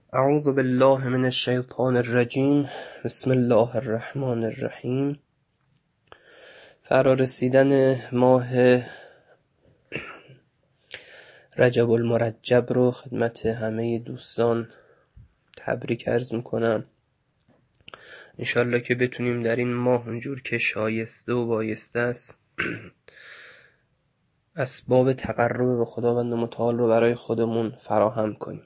اعوذ بالله من الشیطان الرجیم. بسم الله الرحمن الرحیم. فرارسیدن ماه رجب المرجب رو خدمت همه دوستان تبریک عرض میکنم. انشالله که بتونیم در این ماه اونجور که شایسته و بایسته است اسباب تقرب به خداوند متعال رو برای خودمون فراهم کنیم.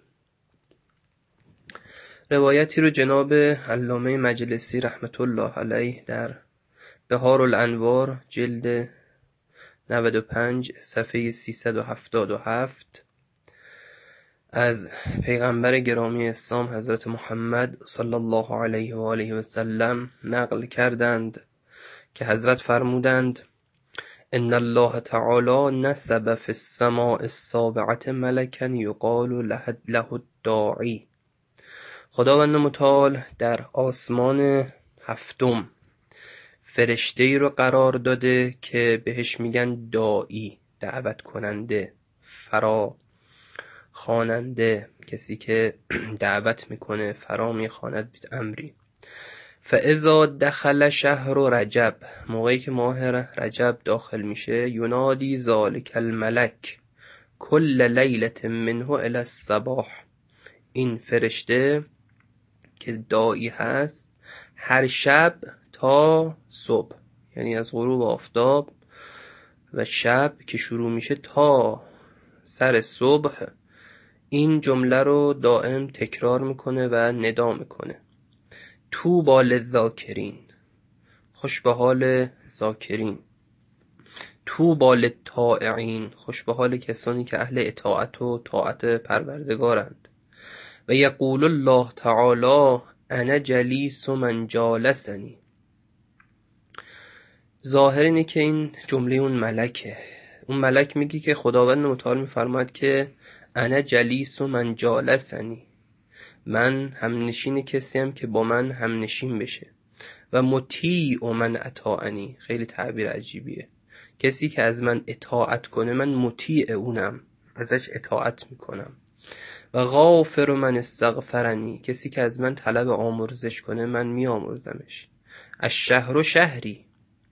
روایتی رو جناب علامه مجلسی رحمت الله علیه در بهار الانوار جلد 95 صفحه 377 از پیغمبر گرامی اسلام حضرت محمد صلی الله علیه و آله و سلم نقل کردند که حضرت فرمودند: ان الله تعالی نسب فی السماء السابعة ملکا یقال له الداعی. خداوند متعال در آسمان هفتم فرشته‌ای رو قرار داده که بهش میگن داعی، دعوت کننده، فرا خواننده، کسی که دعوت میکنه، فرا میخواند به امری. فاذا دخل شهر رجب، موقعی که ماه رجب داخل میشه، ینادی ذالک الملک کل لیلة منه الی الصباح. این فرشته که داعی هست هر شب تا صبح، یعنی از غروب آفتاب و شب که شروع میشه تا سر صبح، این جمله رو دائم تکرار میکنه و ندا میکنه: طوبی للذاکرین، خوش به حال ذاکرین، طوبی للطاعین، خوش به حال کسانی که اهل اطاعت و طاعت پروردگارند. و یقول الله تعالی انا جلیس من جالسنی. ظاهر اینه که این جمله اون ملکه. اون ملک میگه که خداوند متعال میفرماید که انا جلیس من جالسنی، من همنشین کسی هم که با من همنشین بشه. و مطیع من اطاعنی، خیلی تعبیر عجیبیه، کسی که از من اطاعت کنه من مطیع اونم، ازش اطاعت میکنم. و غافر من استغفرنی، کسی که از من طلب آمرزش کنه من میآمرزمش. الشهر شهری،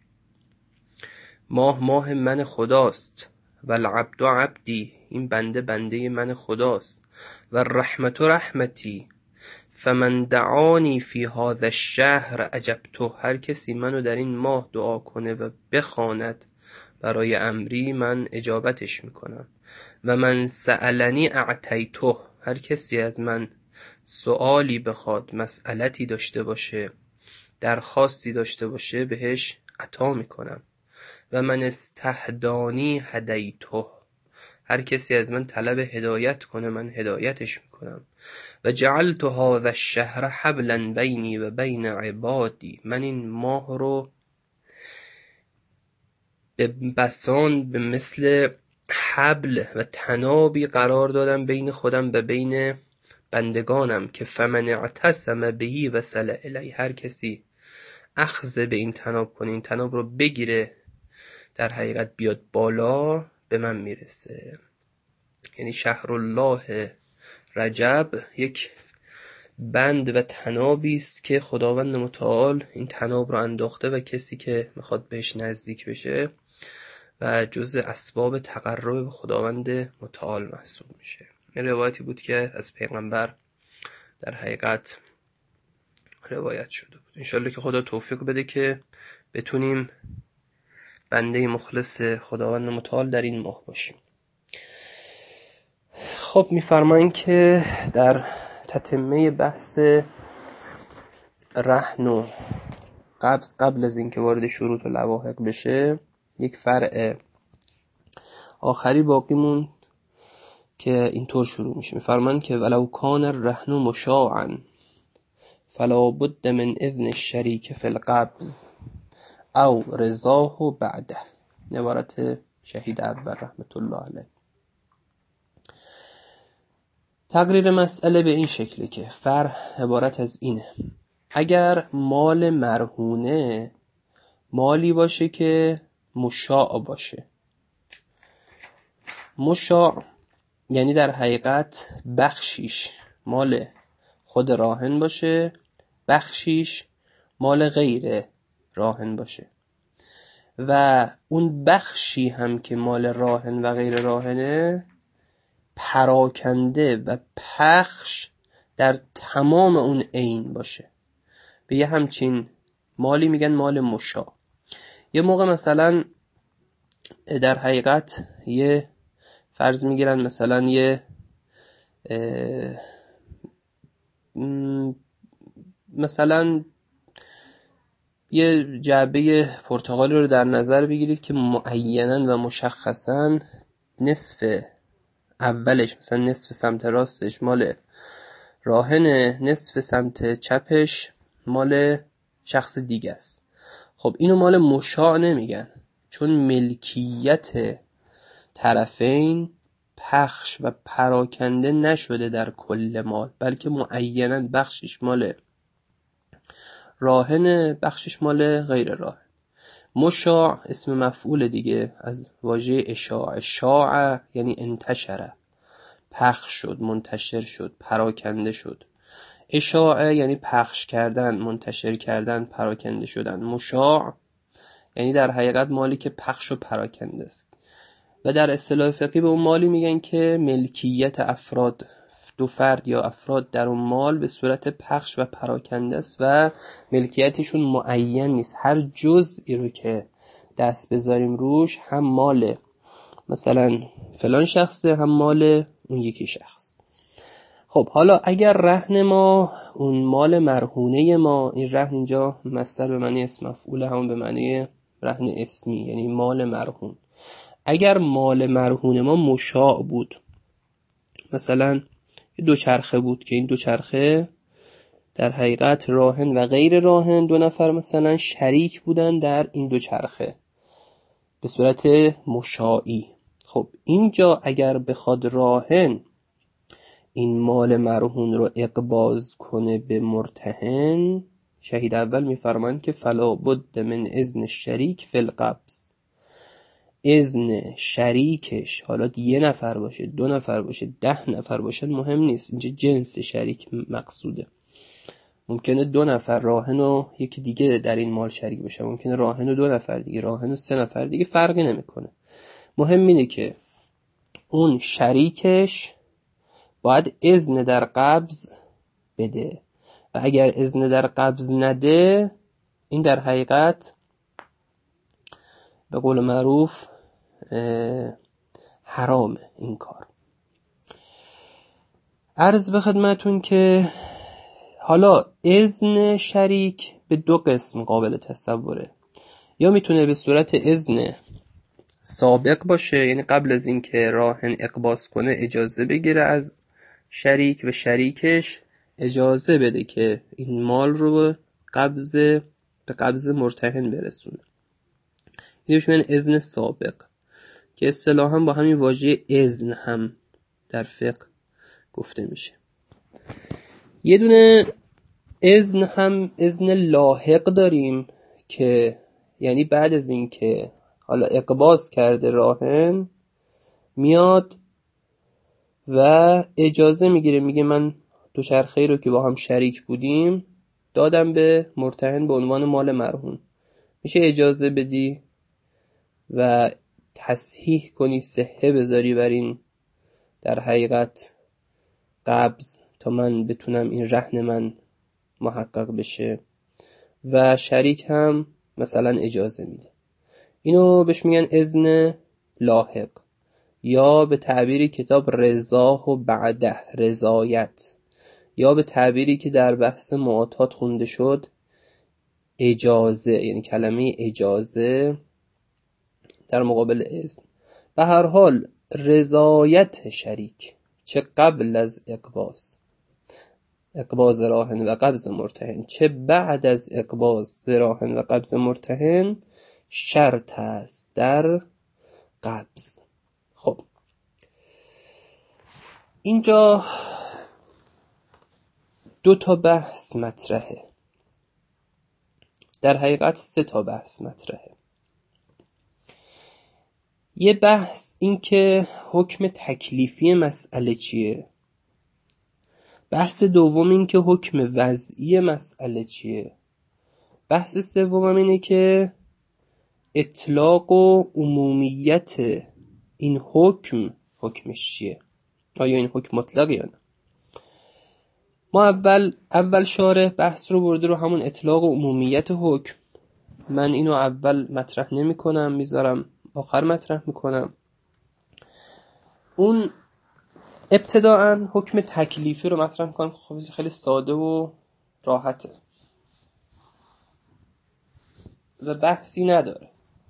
ماه من خداست. و العبد عبدی، این بنده بنده من خداست. و الرحمت رحمتی، فمن دعانی فی هذا الشهر اجبته، هر کسی منو در این ماه دعا کنه و بخواند برای امری من اجابتش میکنم. و من سألنی اعطیته، هر کسی از من سؤالی بخواد، مسئلتی داشته باشه، درخواستی داشته باشه، بهش عطا میکنم. و من استهدانی هدیته، هر کسی از من طلب هدایت کنه من هدایتش میکنم. و جعلت هذا الشهر حبلا بینی و بین عبادی، من این ماه رو به بسان به مثل حبل و تنابی قرار دادم بین خودم و بین بندگانم که فمن اعتصم بهی وصل الی، هر کسی اخذ به این تناب کنه، این تناب رو بگیره، در حقیقت بیاد بالا، به من میرسه. یعنی شهر الله رجب یک بند و تنابی است که خداوند متعال این تناب رو انداخته و کسی که میخواد بهش نزدیک بشه و جز اسباب تقرب به خداوند متعال محسوب میشه. این روایتی بود که از پیغمبر در حقیقت روایت شده بود. انشالله که خدا توفیق بده که بتونیم بنده مخلص خداوند متعال در این ماه باشیم. خب میفرمایند که در تتمه بحث رهن و قبض، قبل از اینکه وارد شروط و لواحق بشه، یک فرع آخری باقی موند که اینطور شروع میشه. میفرمایند که ولو کان الرهن مشاعا فلا بد من اذن الشریک فی القبض او رضاه بعده. عبارت شهید اول رحمت الله علیه. تقریر مسئله به این شکلی که فرع عبارت از اینه: اگر مال مرهونه مالی باشه که مشاع باشه، مشاع یعنی در حقیقت بخشیش، مال خود راهن باشه، بخشیش مال غیر راهن باشه و اون بخشی هم که مال راهن و غیر راهنه پراکنده و پخش در تمام اون عین باشه. به یه همچین مالی میگن مال مشاع. یه موقع مثلا در حقیقت یه فرض میگیرن مثلا یه مثلا یه جعبه پرتقال رو در نظر بگیرید که معیناً و مشخصاً نصف اولش مثلا نصف سمت راستش مال راهنه، نصف سمت چپش مال شخص دیگه است. خب اینو مال مشاع نمیگن، چون ملکیت طرفین پخش و پراکنده نشده در کل مال، بلکه معیناً بخشش مال راهنه، بخشش مال غیر راهن. مشاع اسم مفعول دیگه از واژه اشاع. شاع یعنی انتشره، پخش شد، منتشر شد، پراکنده شد. اشاعه یعنی پخش کردن، منتشر کردن، پراکنده شدن. مشاع یعنی در حقیقت مالی که پخش و پراکنده است. و در اصطلاح فقهی به اون مالی میگن که ملکیت افراد، دو فرد یا افراد در اون مال به صورت پخش و پراکنده است و ملکیتشون معین نیست. هر جزئی رو که دست بذاریم روش هم مال مثلا فلان شخصه، هم مال اون یکی شخص. خب حالا اگر رهن ما اون مال مرهونه ما، این رهن اینجا مصدر به معنی اسم مفعول، هم به معنی رهن اسمی یعنی مال مرهون. اگر مال مرهون ما مشاع بود، مثلا دوچرخه بود که این دوچرخه در حقیقت راهن و غیر راهن دو نفر مثلا شریک بودن در این دوچرخه به صورت مشاعی. خب اینجا اگر بخواد راهن این مال مرهون رو اقباض کنه به مرتهن، شهید اول میفرمایند که فلا بد من اذن الشریک فی القبض. اذن شریکش، حالا یه نفر باشه، دو نفر باشه، 10 نفر باشه، مهم نیست، اینجا جنس شریک مقصوده. ممکنه 2 نفر راهن و یکی دیگه در این مال شریک بشه، ممکنه راهن و 2 نفر دیگه، راهن و 3 نفر دیگه، فرقی نمیکنه. مهم اینه که اون شریکش باید اذن در قبض بده و اگر اذن در قبض نده، این در حقیقت به قول معروف حرامه این کار. عرض به خدمتون که حالا اذن شریک به 2 قسم قابل تصوره. یا میتونه به صورت اذن سابق باشه، یعنی قبل از این که راهن اقباض کنه اجازه بگیره از شریک و شریکش اجازه بده که این مال رو به قبض مرتهن برسونه. این میشه اذن سابق که اصطلاحاً با همین واژه اذن هم در فقه گفته میشه. یه دونه اذن هم اذن لاحق داریم که یعنی بعد از این که حالا اقباض کرده راهن، میاد و اجازه میگیره، میگه من دوچرخه‌ای رو که با هم شریک بودیم دادم به مرتهن به عنوان مال مرهون، میشه اجازه بدی و تصحیح کنی، صحه بذاری بر این در حقیقت قبض تا من بتونم این رهن من محقق بشه. و شریک هم مثلا اجازه میده. اینو بهش میگن اذن لاحق، یا به تعبیری کتاب رضاه و بعده، رضایت، یا به تعبیری که در بحث معاطات خونده شد اجازه، یعنی کلمه اجازه در مقابل اذن. به هر حال رضایت شریک چه قبل از اقباض راهن و قبض مرتهن چه بعد از اقباض راهن و قبض مرتهن شرط است در قبض. خب اینجا 2 تا بحث مطرحه، در حقیقت 3 تا بحث مطرحه. یه بحث این که حکم تکلیفی مسئله چیه، بحث دوم این که حکم وضعی مسئله چیه. بحث سوم اینه که اطلاق و عمومیت این حکمش چیه، آیا این حکم مطلق یا نه. ما اول شارح بحث رو برده رو همون اطلاق و عمومیت حکم. من اینو اول مطرح نمی کنم، میذارم آخر مطرح میکنم. اون ابتداءً حکم تکلیفی رو مطرح میکنم. خب خیلی ساده و راحته و بحثی نداره.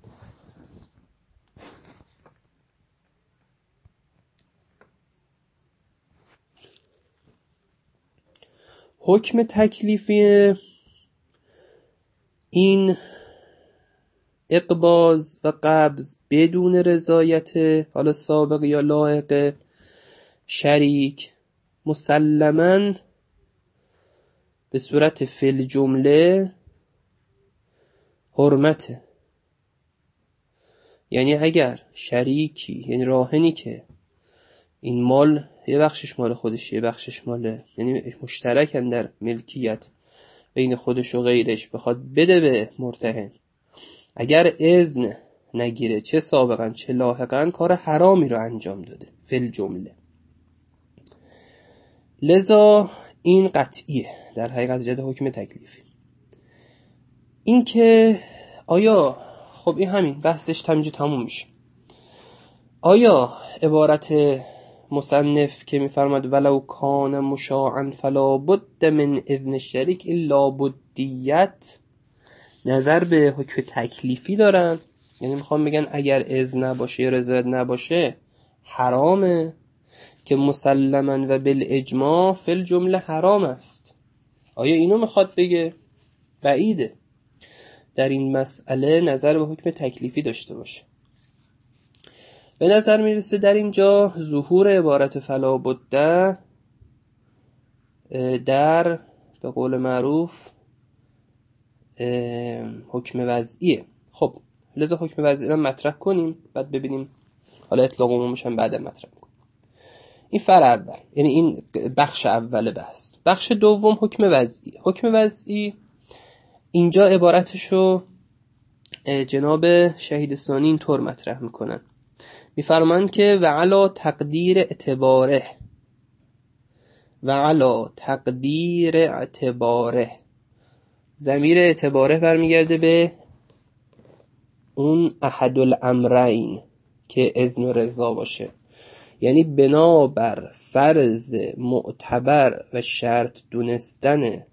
حکم تکلیفی این اقباض و قبض بدون رضایت حالا سابق یا لاحق شریک مسلماً به صورت فعل جمله حرمته. یعنی اگر شریکی، یعنی راهنی که این مال یه بخشش مال خودش یه بخشش ماله، یعنی مشترکن در ملکیت بین خودش و غیرش، بخواد بده به مرتهن، اگر اذن نگیره چه سابقا چه لاحقا کار حرامی رو انجام داده فی جمله. لذا این قطعیه در حقیقت جهت حکم تکلیفی. این که آیا خب این همین بحثش همینجا تموم میشه. آیا عبارت مصنف که میفرماد ولو کان مشاعا فلا بد من اذن الشریک الا بدیت نظر به حکم تکلیفی دارن؟ یعنی میخوام بگن اگر اذن نباشه یا رضایت نباشه حرامه، که مسلما و بالاجماع فی الجمله حرام است. آیا اینو میخواد بگه؟ بعیده در این مسئله نظر به حکم تکلیفی داشته باشه. به نظر میرسه در اینجا ظهور عبارت فلا بد در به قول معروف حکم وضعیه. خب لذا حکم وضعی رو مطرح کنیم، بعد ببینیم حالا اطلاق عمومش هم بعد مطرح کنیم. این فرع اول، یعنی این بخش اول بحث. بخش دوم حکم وضعی. حکم وضعی اینجا عبارتشو جناب شهید ثانی اینطور مطرح میکنن، میفرمان که و علا تقدیر اعتباره، و علا تقدیر اعتباره، ضمیر اعتباره برمیگرده به اون احد الامرین که اذن و رضا باشه. یعنی بنابر فرض معتبر و شرط دونستن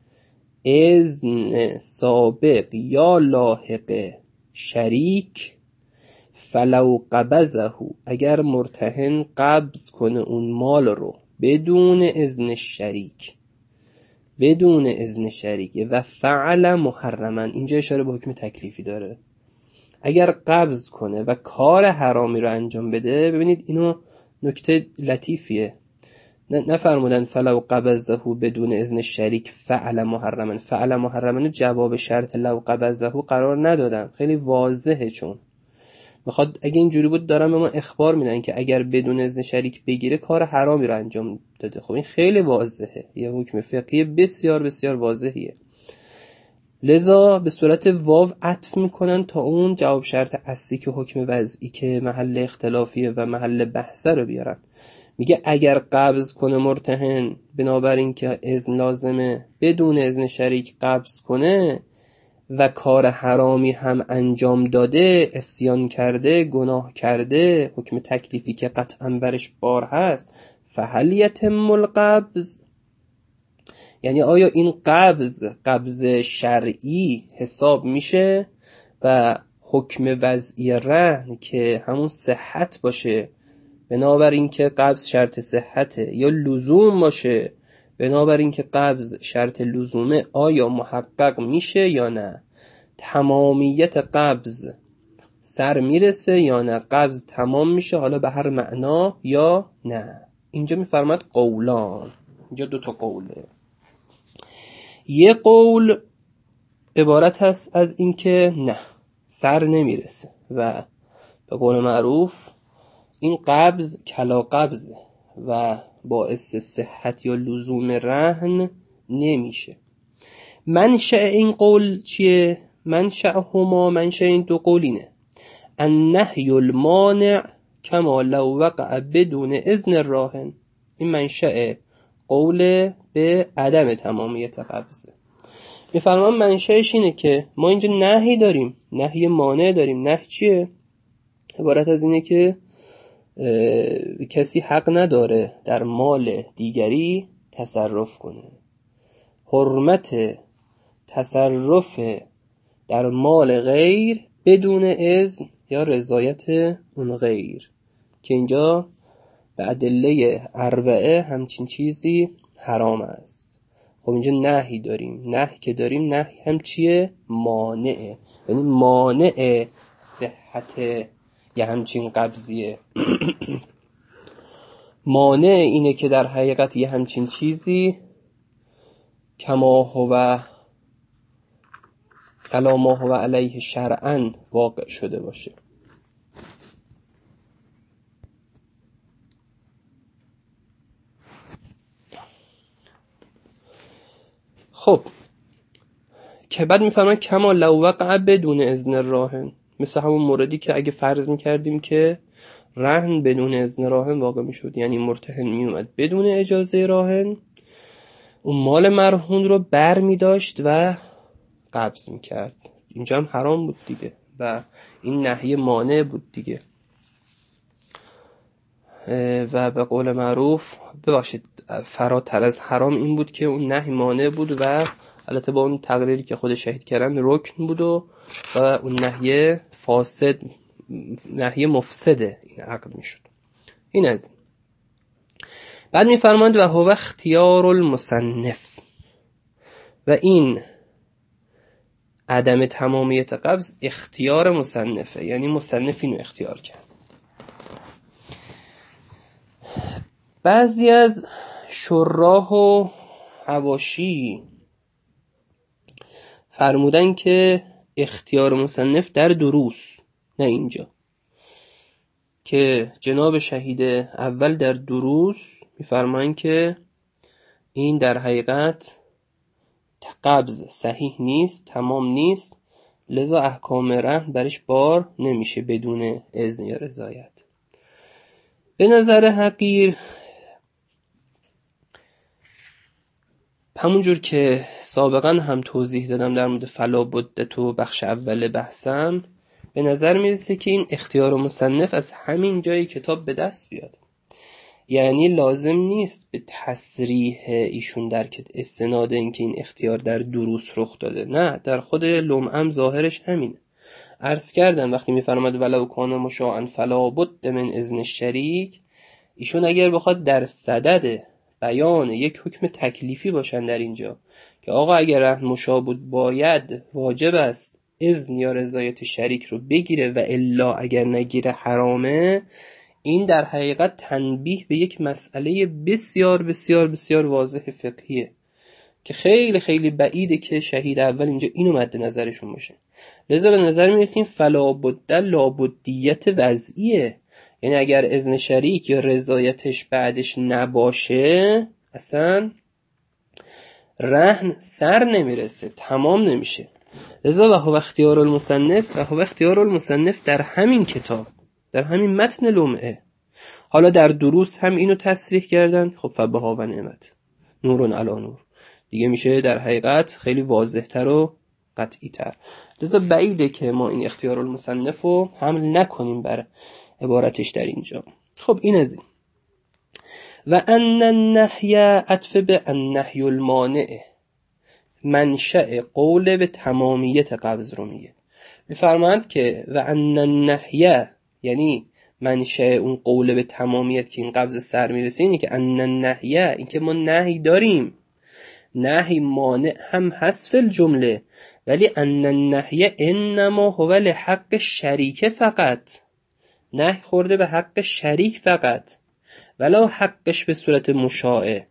اذن سابق یا لاحق شریک، فلو قبضه، اگر مرتهن قبض کنه اون مال رو بدون اذن شریک، بدون اذن شریک، و فعل محرما، اینجا اشاره به حکم تکلیفی داره، اگر قبض کنه و کار حرامی رو انجام بده. ببینید اینو نکته لطیفیه، نفرمودن فلو قبضه بدون اذن شریک فعل محرما. فعل محرما جواب شرط لو قبضه قرار ندادن، خیلی واضحه، چون میخواد اگه اینجوری بود دارن به ما اخبار میدن که اگر بدون اذن شریک بگیره کار حرامی رو انجام داده. خب این خیلی واضحه، یه حکم فقهی بسیار بسیار واضحیه. لذا به صورت واو عطف میکنن تا اون جواب شرط اصلی که حکم وضعی که محل اختلافیه و محل بحثه رو بیارن. میگه اگر قبض کنه مرتهن بنابراین که اذن لازمه، بدون اذن شریک قبض کنه و کار حرامی هم انجام داده، عصیان کرده، گناه کرده، حکم تکلیفی که قطعا برش بار هست، فهل یتم القبض، یعنی آیا این قبض شرعی حساب میشه و حکم وضعی رهن که همون صحت باشه بنابراین که قبض شرط صحته، یا لزوم باشه بنابراین که قبض شرط لزومه، آیا محقق میشه یا نه؟ تمامیت قبض سر میرسه یا نه؟ قبض تمام میشه حالا به هر معنا یا نه؟ اینجا میفرماد قولان، اینجا دوتا قوله. یه قول عبارت هست از این که نه، سر نمیرسه و به قول معروف این قبض کلا قبضه و باعث صحت یا لزوم رهن نمیشه. منشأ این قول چیه؟ منشأ این دو قول اینه: النهی المانع کما لو وقع بدون اذن الراهن. این منشأ قول به عدم تمامیت قبضه. میفرمان منشأش اینه که ما اینجا نهی داریم، نهی مانع داریم. نهی چیه؟ عبارت از اینه که کسی حق نداره در مال دیگری تصرف کنه. حرمت تصرف در مال غیر بدون اذن یا رضایت اون غیر، که اینجا به ادله اربعه همچین چیزی حرام است. خب اینجا نهی داریم. نهی که داریم، نهی هم چیه؟ مانعه، یعنی مانع صحت یه همچین قبضیه. مانع اینه که در حقیقت یه همچین چیزی کما هو علی ما هو علیه شرعاً واقع شده باشه. خب که بعد میفهمن کما لو وقع بدون اذن الراهن، مثل همون موردی که اگه فرض میکردیم که رهن بدون اذن راهن واقع میشد، یعنی مرتهن میومد بدون اجازه راهن اون مال مرهون رو بر میداشت و قبض میکرد. اینجا هم حرام بود دیگه و این نهی مانع بود دیگه. و به قول معروف ببخشید فراتر از حرام این بود که اون نهی مانع بود و البته با اون تقریری که خود شهید کردن رکن بود و اون نهی فاسد، نهی مفسد این عقد میشد. این از این. بعد میفرماند و هو اختیار المصنف، و این عدم تمامیت قبض اختیار مصنفه، یعنی مصنف اینو اختیار کرد. بعضی از شراح و حواشی فرمودن که اختیار مصنف در دروس، نه اینجا، که جناب شهید اول در دروس میفرمایند که این در حقیقت قبض صحیح نیست، تمام نیست، لذا احکام رهن برش بار نمیشه بدون اذن یا رضایت. به نظر حقیر همونجور که سابقا هم توضیح دادم در مورد فلا بد تو بخش اول بحثم، به نظر میرسه که این اختیار مصنف از همین جای کتاب به دست بیاد. یعنی لازم نیست به تصریح ایشون در استناد این که این اختیار در دروس رخ داده، نه، در خود لمعم ظاهرش همینه. عرض کردم وقتی میفرماد ولو کان مشاعا فلا بد من اذن الشریک، ایشون اگر بخواد در صدد بیان یک حکم تکلیفی باشن در اینجا که آقا اگر رهن مشاع بود باید واجب است اذن یا رضایت شریک رو بگیره و الا اگر نگیره حرامه، این در حقیقت تنبیه به یک مسئله بسیار بسیار بسیار واضح فقهیه که خیلی خیلی بعیده که شهید اول اینجا اینو مد نظرشون باشه. لذا به نظر میرسه این فلا بد لابدیت وضعیه، یعنی اگر اذن شریک یا رضایتش بعدش نباشه اصلا رهن سر نمیرسه، تمام نمیشه. لذا و هو اختیار المصنف در همین کتاب، در همین متن لمعه، حالا در دروس هم اینو تصریح کردن. خب فبها و نعمت، نورون علی نور، دیگه میشه در حقیقت خیلی واضح تر و قطعی تر. لذا بعیده که ما این اختیار المصنف رو حمل نکنیم بر عبارتش در اینجا. خب این از این. و ان النهی عطف به النهی المانع، منشأ قول به تمامیت قبض رو میگه. میفرماند که و ان النهی، یعنی منشأ اون قول به تمامیت که این قبض سر میرسه اینه که ان النهی، این که ما نهی داریم، نهی مانع هم هست فی الجمله، ولی ان النهی انما هو لحق شریک فقط، نهی خورده به حق شریک فقط، ولا حقش به صورت مشاعه.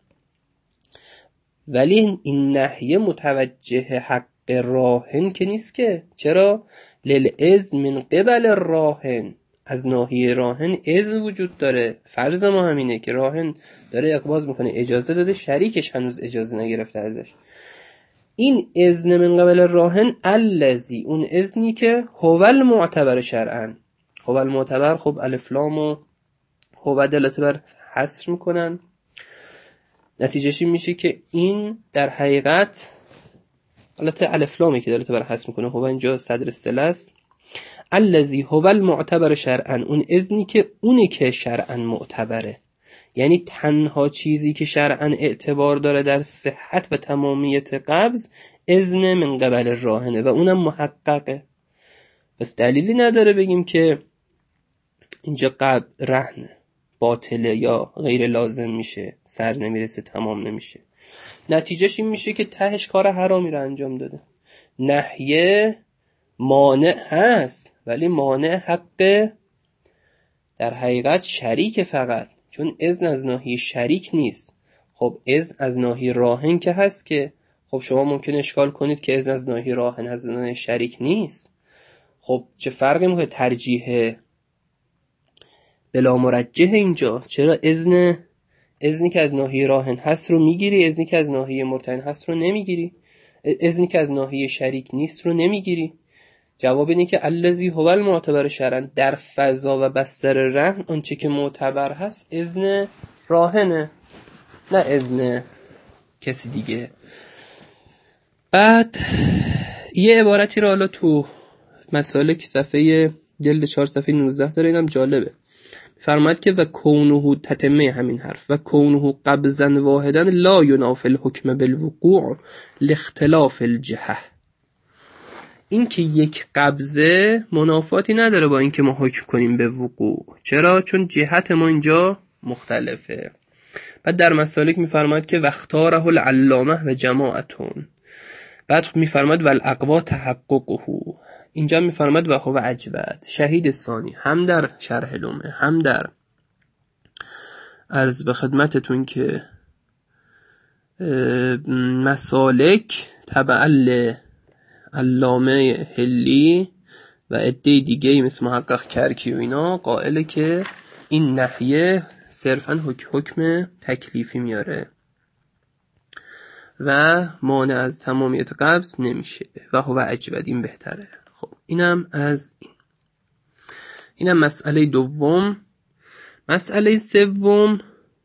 ولی این نهی متوجه حق راهن که نیست که. چرا؟ للاذن من قبل الراهن، از ناحیه راهن اذن وجود داره. فرض ما همینه که راهن داره اقباض میکنه، اجازه داده، شریکش هنوز اجازه نگرفته ازش. این اذن من قبل راهن الذی، اون اذنی که هو المعتبر شرعا. هو المعتبر، خب الف لام و هو دلالت بر حصر میکنن، نتیجهش این میشه که این در حقیقت البته الف لامی که دلالت بر حصر میکنه، هو اینجا صدر اصطلاح است. الذی هو المعتبر شرعا، اون اذنی که اونی که شرعا معتبره، یعنی تنها چیزی که شرعا اعتبار داره در صحت و تمامیت قبض اذن من قبل راهنه و اونم محققه. بس دلیلی نداره بگیم که اینجا رهن باطله یا غیر لازم میشه، سر نمیرسه، تمام نمیشه. نتیجهش این میشه که تهش کار حرامی رو انجام داده. نهیه مانع هست ولی مانع حق در حقیقت شریک فقط، چون اذن از ناحیه شریک نیست. خب اذن از ناحیه راهن که هست که خب شما ممکن اشکال کنید که اذن از ناحیه راهن از ناحیه شریک نیست. خب چه فرقی میکنه ترجیح بلا مرجح اینجا؟ چرا اذنی که از ناحیه راهن هست رو میگیری، اذنی که از ناحیه مرتهن هست رو نمیگیری، اذنی که از ناحیه شریک نیست رو نمیگیری؟ جواب اینه که الذی هو المعتبر شرعا، در فضا و بستر رهن آنچه که معتبر هست اذن راهنه، نه اذن کسی دیگه. بعد یه عبارتی رو حالا تو مسالک صفحه جلد 4 صفحه 19 داره، اینم جالبه. فرماید که و کونه تتمه همین حرف و کونه قبضا واحدا لا ینافی الحکم بالوقوع لاختلاف الجهه. این که یک قبضه منافاتی نداره با این که ما حکم کنیم به وقوع. چرا؟ چون جهت ما اینجا مختلفه. بعد در مسالک میفرماید که وختاره العلامه و جماعتون. بعد میفرماید والاقوا تحققه. اینجا میفرماید و هو اجود. شهید ثانی هم در شرح لومه هم در عرض به خدمتتون که مسالک تبع علامه هلی و عده دیگه مثل محقق کرکی و اینا قائله که این نحیه صرفا حکم تکلیفی میاره و مانع از تمامیت قبض نمیشه و هو اجود، این بهتره. خب اینم از اینم مسئله دوم. مسئله سوم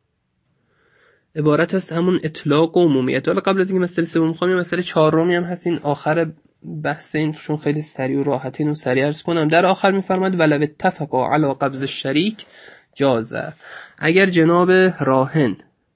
عبارت از همون اطلاق و عمومیت. حالا قبل از اینکه مسئله سوم میخوام مسئله چهارمی هم هست، این آخر بحث این چون خیلی سریع و راحت اینو سریع عرض کنم. در آخر میفرماد ولو اتفقوا علی قبض الشریک جازه. اگر جناب راهن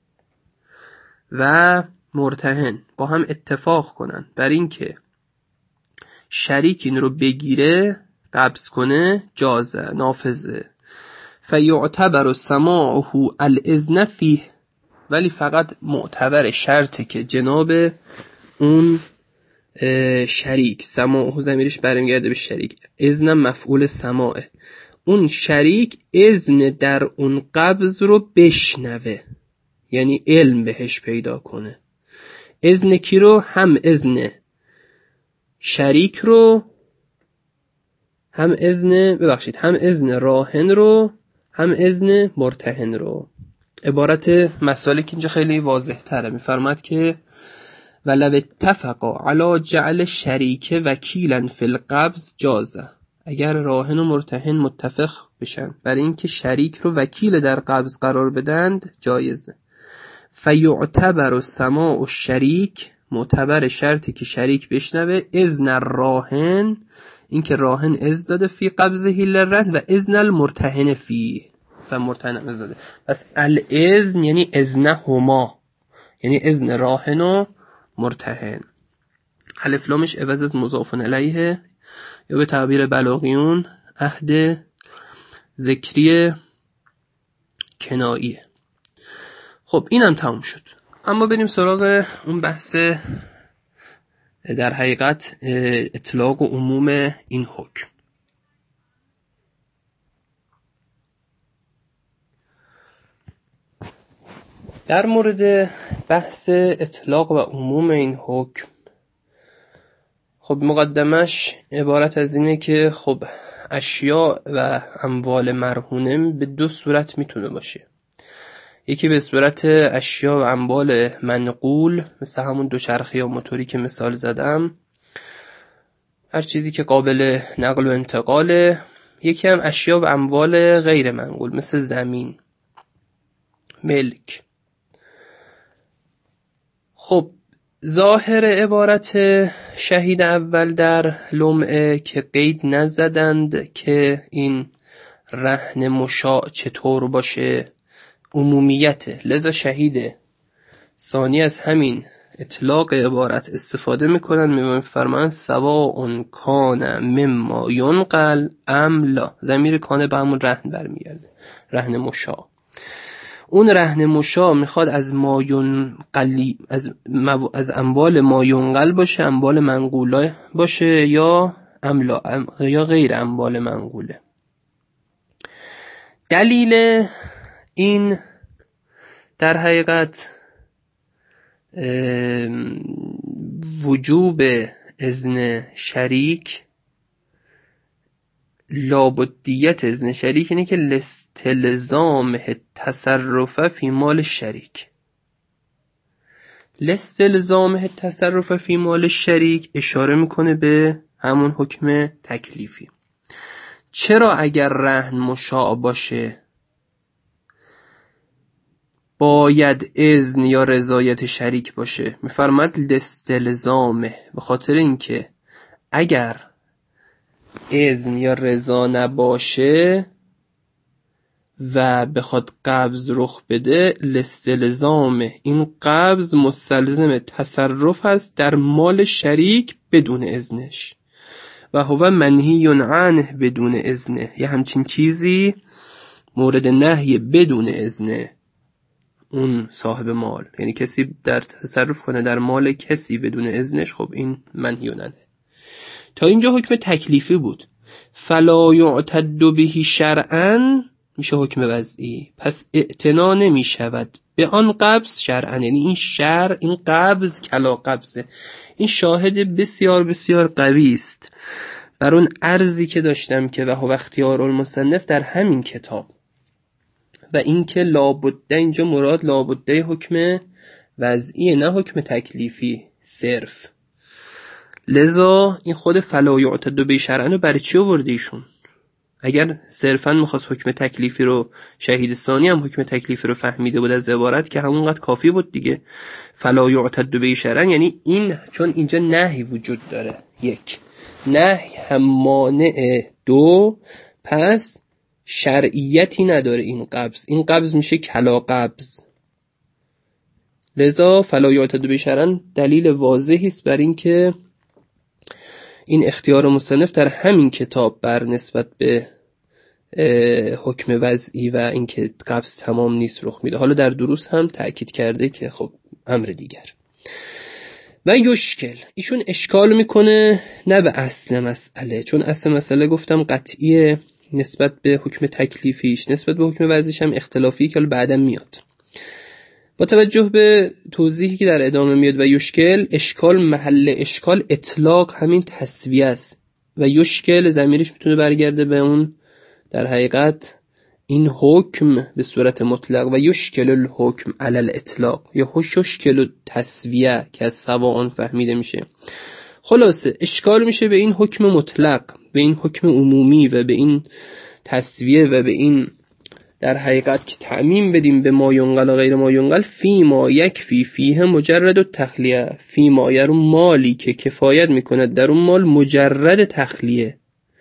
و مرتهن با هم اتفاق کنن بر این که شریک این رو بگیره قبض کنه جازه، نافذه. فیعتبر سماعه الاذن فیه، ولی فقط معتبر شرطه که جناب اون شریک، سماعه ضمیرش برمیگرده به شریک، اذن مفعول سماعه، اون شریک اذن در اون قبض رو بشنوه، یعنی علم بهش پیدا کنه. اذن کی رو؟ هم اذن شریک رو، هم اذن راهن رو، هم اذن مرتهن رو. عبارت مسالک اینجا خیلی واضح تره. میفرماد که ولو اتفقا علی جعل شریک وکیلا فی القبض جازه. اگر راهن و مرتهن متفق بشن برای اینکه شریک رو وکیل در قبض قرار بدند جایزه. فیعتبر سماع الشریک، معتبر شرطی که شریک بشنوه، اذن الراهن، اینکه راهن اذن داده فی قبضه للرهن و اذن المرتهن فی، و مرتهن اذن داده. پس الاذن یعنی اذنهما، یعنی اذن راهن و مرتهن. الف لامش عوض از مضاف الیه یا به تعبیر بلاغیون عهد ذکری کناییه. خب اینم تموم شد. اما بریم سراغ اون بحث در حقیقت اطلاق و عموم این حکم. در مورد بحث اطلاق و عموم این حکم، خب مقدمش عبارت از اینه که خب اشیاء و اموال مرهونه به دو صورت میتونه باشه. یکی به صورت اشیاء و اموال منقول، مثل همون دوچرخه یا موتوری که مثال زدم، هر چیزی که قابل نقل و انتقاله. یکی هم اشیاء و اموال غیر منقول، مثل زمین، ملک. خب ظاهر عبارت شهید اول در لمعه که قید نزدند که این رهن مشاع چطور باشه، عمومیته. لذا شهید ثانی از همین اطلاق عبارت استفاده میکنن، میفرمان سواء کان مما ینقل ام لا. ضمیر کان به همون رهن برمیگرده، رهن مشاع. اون رهن مشاع میخواد از از اموال ما ینقل باشه، اموال منقوله باشه، یا املا یا غیر اموال منقوله. دلیل این در حقیقت وجوب اذن شریک، لابدیت اذن شریک، اینه که لاستلزام تصرف فی مال شریک. لاستلزام تصرف فی مال شریک اشاره میکنه به همون حکم تکلیفی. چرا اگر رهن مشاع باشه باید اذن یا رضایت شریک باشه؟ میفرماد لاستلزامه، به خاطر اینکه اگر اذن یا رضا نباشه و بخواد قبض رخ بده، لاستلزام این قبض مستلزم تصرف است در مال شریک بدون اذنش، و هو منهی عنه بدون اذنه. یه همچین چیزی مورد نهی بدون اذن اون صاحب مال، یعنی کسی در تصرف کنه در مال کسی بدون اذنش، خب این منهی عنه. تا اینجا حکم تکلیفی بود. فلا یعتد به شرعا میشه حکم وضعی، پس اعتنا نمی شود به آن قبض شرعا، یعنی این شرع، این قبض کلا قبضه. این شاهد بسیار بسیار قوی است بر اون عرضی که داشتم که و اختیار المصنف در همین کتاب، و این که لابده، اینجا مراد لابده حکم وضعی نه حکم تکلیفی صرف. لذا این خود فلا یعتد به شرعا رو برای چی آورده ایشون؟ اگر صرفا میخواست حکم تکلیفی رو، شهید ثانی هم حکم تکلیفی رو فهمیده بود از عبارت که همونقدر کافی بود دیگه. فلا یعتد به شرعا یعنی این، چون اینجا نهی وجود داره، یک نهی هم مانع، دو پس شرعیتی نداره این قبض، این قبض میشه کلا قبض. لذا فلا یعتد به شرعا دلیل واضحی است بر این که این اختیار مصنف در همین کتاب بر نسبت به حکم وضعی و اینکه قبض تمام نیست رخ میده. حالا در دروس هم تأکید کرده که خب امر دیگر. و یشکل، ایشون اشکال میکنه نه به اصل مسئله، چون اصل مسئله گفتم قطعیه نسبت به حکم تکلیفیش، نسبت به حکم وضعیش هم اختلافی که بعدم میاد. با توجه به توضیحی که در ادامه میاد و یشکل، اشکال، محل اشکال اطلاق همین تسویه است و یشکل ضمیرش میتونه برگرده به اون در حقیقت این حکم به صورت مطلق، و یشکل الحکم علی الاطلاق یا یشکل تسویه که از سواء فهمیده میشه. خلاصه اشکال میشه به این حکم مطلق، به این حکم عمومی و به این تسویه و به این در حقیقت که تعمیم بدیم به ما ینقل و غیر ما ینقل، فی ما یکفی فیه مجرد التخلیه، فی ما یرو مالی که کفایت میکند در اون مال مجرد تخلیه،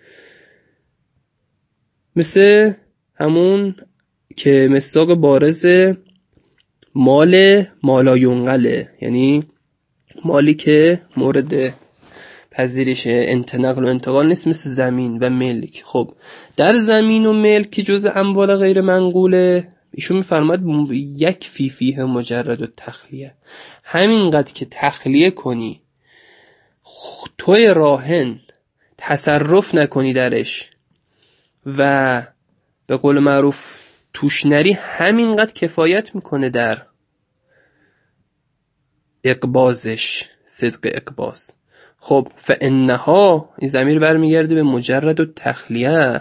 مثل همون که مصداق بارز مال مالا ینقله، یعنی مالی که مورد پذیرش نقل و انتقال نیست، مثل زمین و ملک. خب در زمین و ملک که جزء اموال غیر منقوله، ایشون میفرماد یک فیه مجرد و تخلیه، همینقدر که تخلیه کنی، توی راهن تصرف نکنی درش و به قول معروف توش نری، همینقدر کفایت میکنه در اقبازش، صدق اقباز. خب فانها، این ضمیر برمیگرده به مجرد و تخلیه،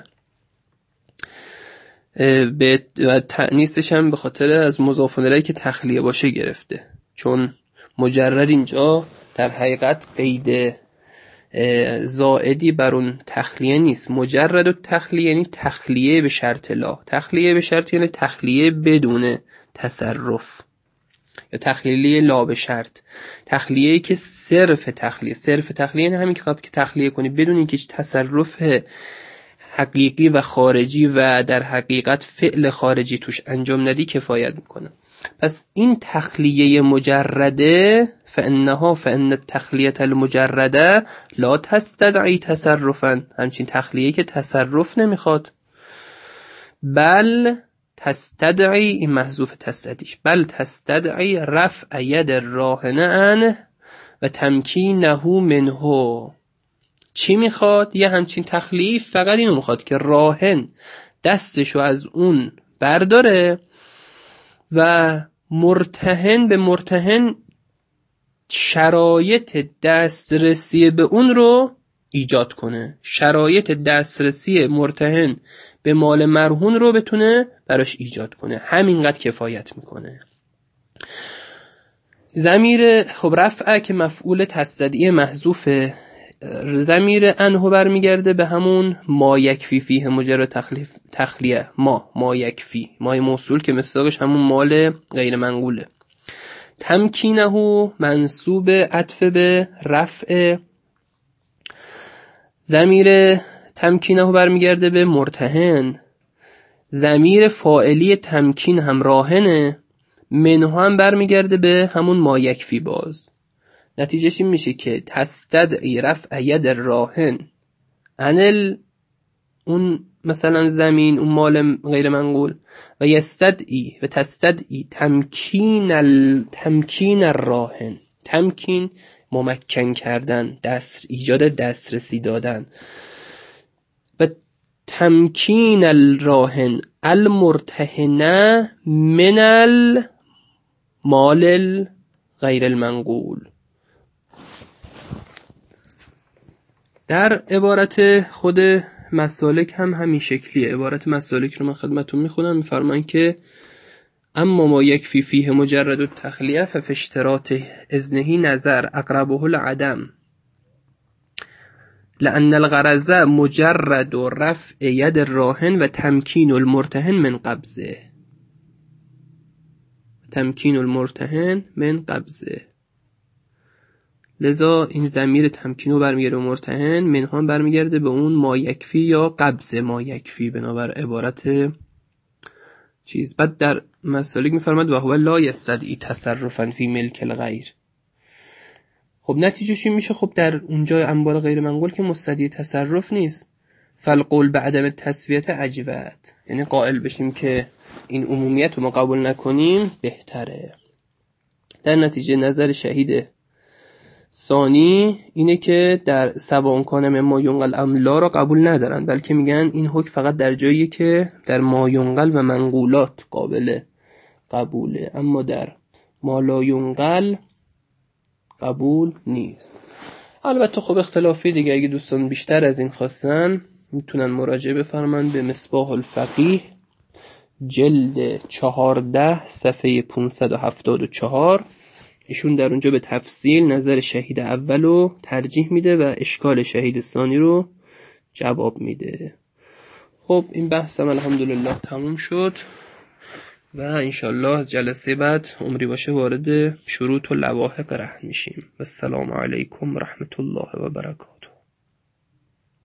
به تأنیثش هم به خاطر از مضاف الیه که تخلیه باشه گرفته، چون مجرد اینجا در حقیقت قید زائدی بر اون تخلیه نیست. مجرد و تخلیه یعنی تخلیه به شرط لا، تخلیه به شرط یعنی تخلیه بدون تصرف، یا تخلیه لا به شرط، تخلیه‌ای که صرف تخلیه یعنی همین که تخلیه کنی بدون اینکه تصرف حقیقی و خارجی و در حقیقت فعل خارجی توش انجام ندی کفایت میکنه. پس این تخلیه مجرده، فان التخلیه المجرده لا تستدعی تصرفا، همچین تخلیه که تصرف نمیخواد، بل تستدعی، این محذوف تستدعیش، بل تستدعی رفع ید الراهن عنه و تمکینه منه. چی میخواد؟ یه همچین تخلیه فقط اینو میخواد که راهن دستشو از اون برداره و مرتهن به مرتهن شرایط دسترسی به اون رو ایجاد کنه، شرایط دسترسی مرتهن به مال مرهون رو بتونه براش ایجاد کنه، همینقدر کفایت میکنه. ضمیر خب رفعه که مفعول تستدعی محذوفه، ضمیر انه برمیگرده به همون ما یکفی فیه مجرد تخلیه، ما یکفی، مای موصول که مصداقش همون مال غیر منقوله. تمکینه منصوب عطف به رفع، ضمیر تمکینه برمیگرده به مرتهن، ضمیر فاعلی تمکین هم راهنه، منه هم برمیگرده به همون ما یکفی. باز نتیجهش این میشه که تستدعی رفع ید راهن عن اون مثلا زمین، اون مال غیر منقول، و یستدعی و تستدعی تمکین الراهن، تمکین ممکن کردن، ایجاد دسترسی دادن، و تمکین الراهن المرتهنه من المال غیر المنقول. در عبارت خود مسالک هم همین شکلیه. عبارت مسالک رو من خدمتون میخونم، میفرمان که اما ما یکفی فیه مجرد التخلیه ففی اشتراط اذنه نظر اقربه العدم لأن الغرض مجرد رفع ید الراهن و تمکین المرتهن من قبضه، تمکین المرتهن من قبضه. لذا این ضمیر تمکینو برمیگرده به مرتهن، منها برمیگرده به اون ما یکفی یا قبض ما یکفی، بنابر عبارت چیز. بعد در مسالک میفرماد و هو لا یستدعی تصرفا فی ملک الغیر. خب نتیجهش این میشه خب در اونجا اموال غیر منقول که مستدعی تصرف نیست، فالقول بعدم تسویت اجود، یعنی قائل بشیم که این عمومیت رو ما قبول نکنیم بهتره. در نتیجه نظر شهید ثانی اینه که در سواء کان مما ینقل املا را قبول ندارن، بلکه میگن این حکم فقط در جایی که در ما ینقل و منقولات قابل قبوله، اما در ما لا ینقل قبول نیست. البته خب اختلافی دیگه، اگه دوستان بیشتر از این خواستن میتونن مراجعه بفرمان به مصباح الفقیه جلد 14 صفحه 574. ایشون در اونجا به تفصیل نظر شهید اول رو ترجیح میده و اشکال شهید ثانی رو جواب میده. خب این بحث هم الحمدلله تموم شد و انشالله جلسه بعد عمری باشه وارد شروط و لواحق رهن میشیم. و السلام علیکم رحمت الله و برکاته.